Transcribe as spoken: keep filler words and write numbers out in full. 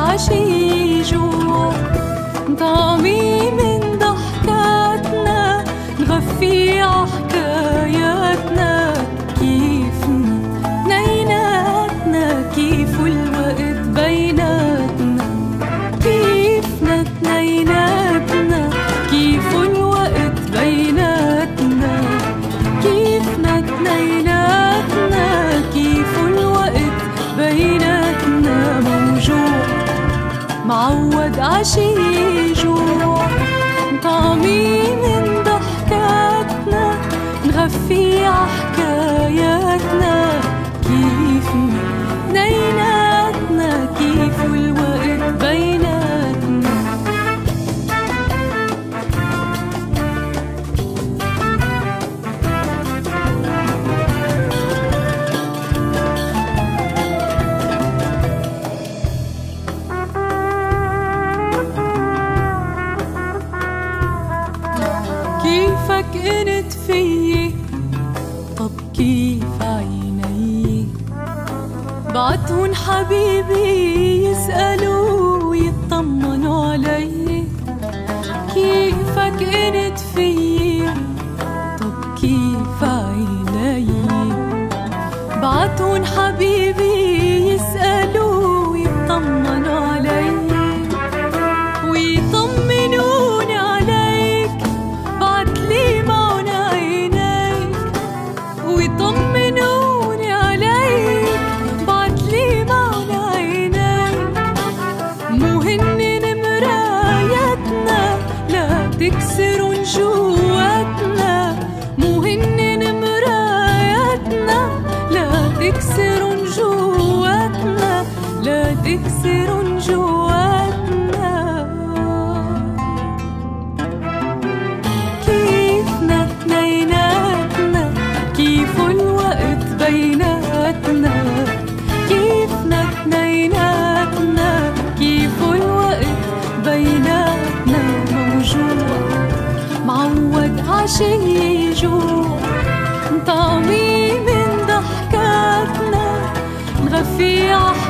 عشي جوع، طعمي من ضحكاتنا نغفي عحكاياتنا. كيفنا اتنيناتنا كيف الوقت بيناتنا، كيفنا اتنيناتنا كيف الوقت بيناتنا، كيفنا اتنيناتنا كيف الوقت بيناتنا. موجوع معود عشي جوع، طعمي من ضحكاتنا نغفي عحكاياتنا. كيفنا اتنيناتنا كيف الوقت بيناتنا. كيفك انت فيي، طب كيف عيني بعتهن حبيبي يسألوا ويطمنوا علي. كيفك انت فيي، طب كيف عيني بعتهن حبيبي يسألوا ويطمنوا علي، ويطمنوني عليك بعتلي معن عينيك، ويطمنوني عليك بعتلي معن عينيك. مو هنن مراياتنا لا تكسرن جواتنا، مو هنن مراياتنا لا تكسرن جواتنا، لا تكسرن جواتنا. كيفنا اتنيناتنا كيف الوقت بيناتنا، كيفنا اتنيناتنا كيف الوقت بيناتنا. موجوع معود عشي جوع، طعمي من ضحكاتنا نغفي